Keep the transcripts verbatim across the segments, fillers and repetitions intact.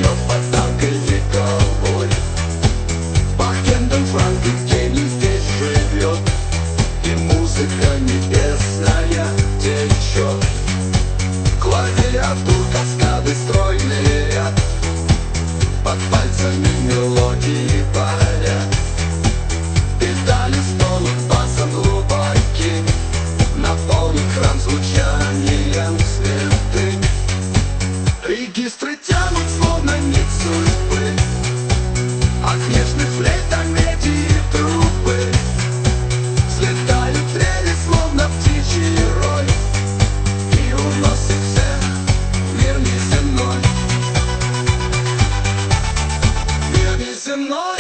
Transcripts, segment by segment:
но под танкой никого. Бахтенден Франк гений здесь живет, и музыка небесная течет. Клавиатур каскады стройные ряд, под пальцами мелодии парят. Педали стонут басом глубоким, наполнен экран звучанием святым. Регистры тянут словно нить судьбы, от нежных флейт до меди и трубы. Взлетают трели словно птичий рой, и уносит всех в мир неземной. Мир неземной,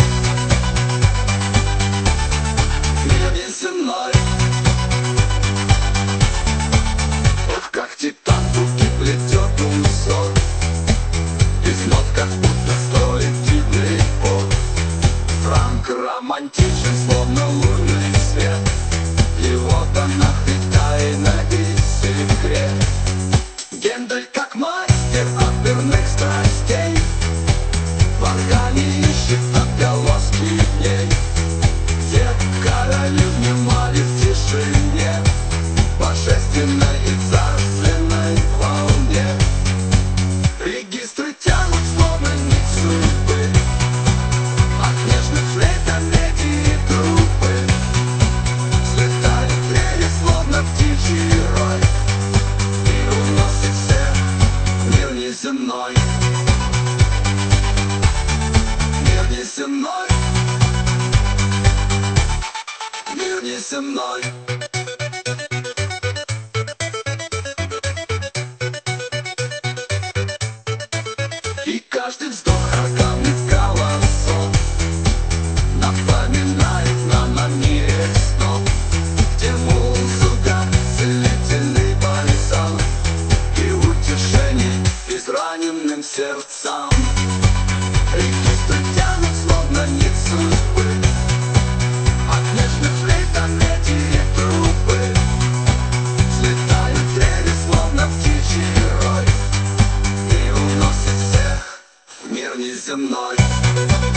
мир неземной. Ох, как титан руки плетет узор, из нот как будто стоит дивный пот. Франк романтичен, словно лунный свет, его тонах и тайна и секрет. Гендель как мастер оперных страстей, в органе ищет отголоски дней, где короли внимали в тишине, божественной и царственной волне. Регистры тянут словно нить судьбы, от нежных флейт до меди и трубы. Взлетают трели словно птичий рой, и уносит всех в мир неземной. Мир неземной, мир неземной. И каждый вздох органный колосок напоминает нам о мире снов, где музыка целительный бальзам и утешение израненным сердцам. Регистры тянут словно нить судьбы, от нежных флейт до меди и трубы. Взлетают трели словно птичий рой, и уносит всех в мир неземной.